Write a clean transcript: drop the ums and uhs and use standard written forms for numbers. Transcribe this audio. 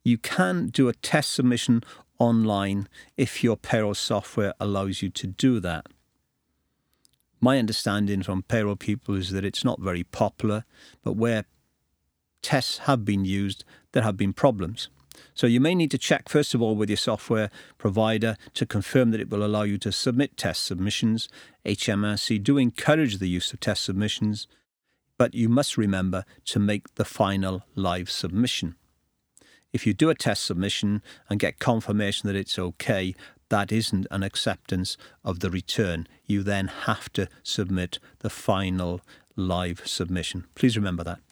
You can do a test submission online if your payroll software allows you to do that. My understanding from payroll people is that it's not very popular, but where tests have been used, there have been problems. So you may need to check, first of all, with your software provider to confirm that it will allow you to submit test submissions. HMRC do encourage the use of test submissions, but you must remember to make the final live submission. If you do a test submission and get confirmation that it's okay, that isn't an acceptance of the return. You then have to submit the final live submission. Please remember that.